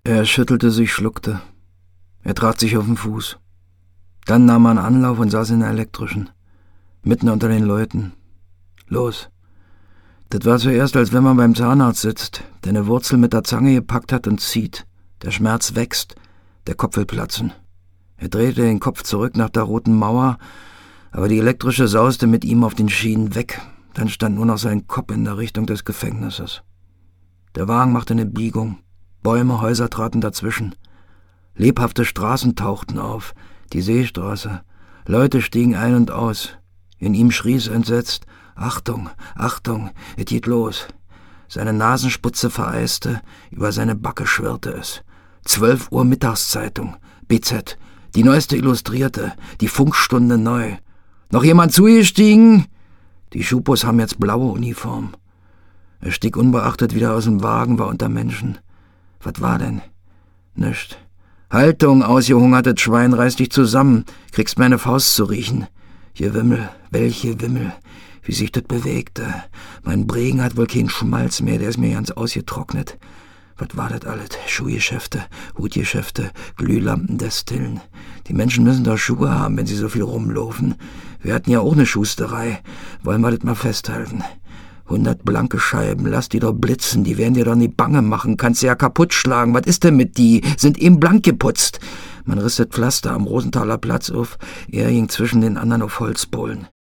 Er schüttelte sich, schluckte. Er trat sich auf den Fuß. Dann nahm er einen Anlauf und saß in der elektrischen. Mitten unter den Leuten. Los. Das war zuerst, als wenn man beim Zahnarzt sitzt, der eine Wurzel mit der Zange gepackt hat und zieht. Der Schmerz wächst, der Kopf will platzen. Er drehte den Kopf zurück nach der roten Mauer, aber die elektrische sauste mit ihm auf den Schienen weg. Dann stand nur noch sein Kopf in der Richtung des Gefängnisses. Der Wagen machte eine Biegung. Bäume, Häuser traten dazwischen. Lebhafte Straßen tauchten auf. Die Seestraße. Leute stiegen ein und aus. In ihm schrie es entsetzt: Achtung, Achtung, es geht los. Seine Nasenspitze vereiste, über seine Backe schwirrte es. 12 Uhr Mittagszeitung, BZ, die neueste Illustrierte, die Funkstunde neu. Noch jemand zugestiegen? Die Schupos haben jetzt blaue Uniform. Er stieg unbeachtet wieder aus dem Wagen, war unter Menschen. Was war denn? Nischt. Haltung, ausgehungertes Schwein, reiß dich zusammen, kriegst meine Faust zu riechen. Gewimmel, welche Wimmel, wie sich das bewegte. Mein Bregen hat wohl keinen Schmalz mehr, der ist mir ganz ausgetrocknet. Was war das alles? Schuhgeschäfte, Hutgeschäfte, Glühlampen, Destillen. Die Menschen müssen doch Schuhe haben, wenn sie so viel rumlaufen. Wir hatten ja auch eine Schusterei. Wollen wir das mal festhalten? 100 blanke Scheiben, lass die doch blitzen, die werden dir doch nie bange machen, kannst sie ja kaputt schlagen. Was ist denn mit die? Sind eben blank geputzt. Man riss das Pflaster am Rosenthaler Platz auf, er ging zwischen den anderen auf Holzbohlen.